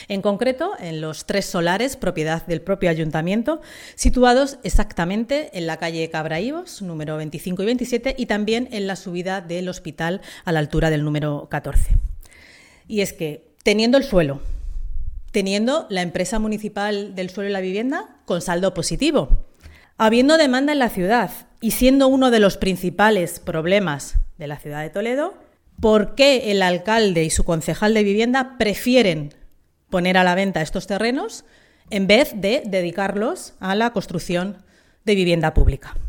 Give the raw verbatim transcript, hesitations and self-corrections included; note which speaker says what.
Speaker 1: En concreto, en los tres solares, propiedad del propio ayuntamiento, situados exactamente en la calle Cabraívos, número veinticinco y veintisiete, y también en la subida del hospital a la altura del número catorce. Y es que, teniendo el suelo, teniendo la empresa municipal del suelo y la vivienda con saldo positivo, habiendo demanda en la ciudad y siendo uno de los principales problemas de la ciudad de Toledo, ¿por qué el alcalde y su concejal de vivienda prefieren poner a la venta estos terrenos en vez de dedicarlos a la construcción de vivienda pública?